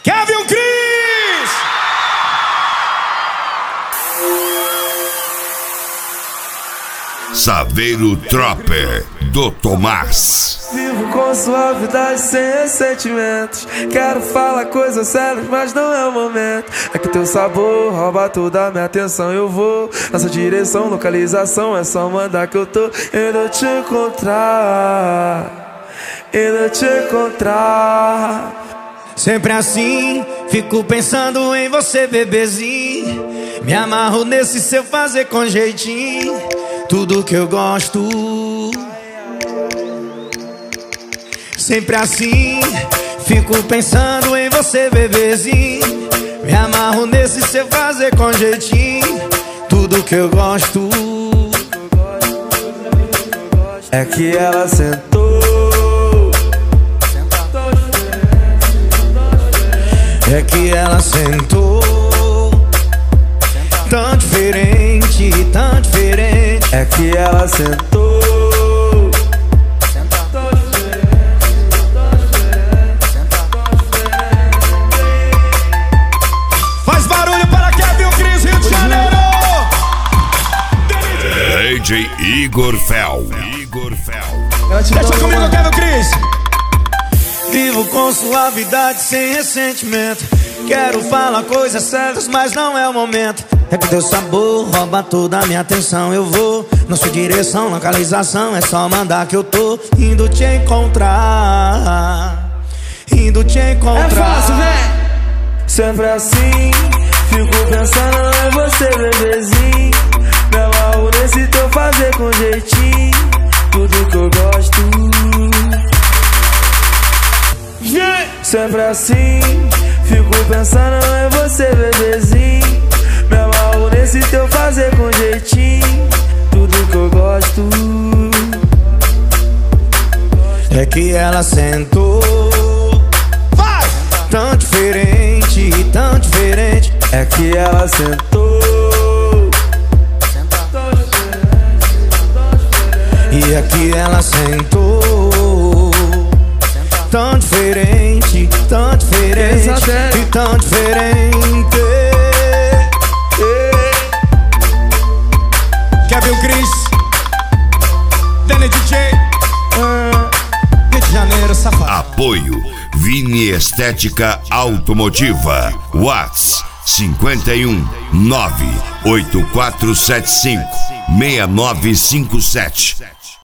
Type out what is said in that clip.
Kevin Cris! Saveiro Tropper do Tomás. Vivo com suavidade sem ressentimentos. Quero falar coisas sérias, mas não é o momento. É que teu sabor rouba toda a minha atenção. Eu vou na sua direção, localização. É só mandar que eu tô indo te encontrar. Indo te encontrar. Sempre assim, fico pensando em você, bebezinho. Me amarro nesse seu fazer com jeitinho. Tudo que eu gosto. Sempre assim, fico pensando em você, bebezinho. Me amarro nesse seu fazer com jeitinho. Tudo que eu gosto. É que ela sentou. É que ela sentou. Tão diferente, tão diferente. É que ela sentou. Faz barulho para Kevin Cris, Rio de Janeiro. DJ Igor Fel. Deixa comigo, Kevin Cris. Vivo com suavidade sem ressentimento. Quero falar coisas sérias, mas não é o momento. É que teu sabor rouba toda a minha atenção. Eu vou na sua direção, localização. É só mandar que eu tô indo te encontrar. Indo te encontrar. É fácil, vem! Sempre assim, fico pensando em você, bebezinho. Me amarro nesse teu fazer com jeitinho. Tudo que eu gosto. Sempre assim, fico pensando em você, bebezinho. Me amarro nesse teu fazer com jeitinho. Tudo que eu gosto. É que ela sentou. Vai! Tão diferente, tão diferente. É que ela sentou. E é que ela sentou. Tão diferente, tão diferente. E tão diferente. Kevin Cris, Danny DJ, Rio de Janeiro, safado. Apoio Vini Estética Automotiva. Whats 51 98475 6957.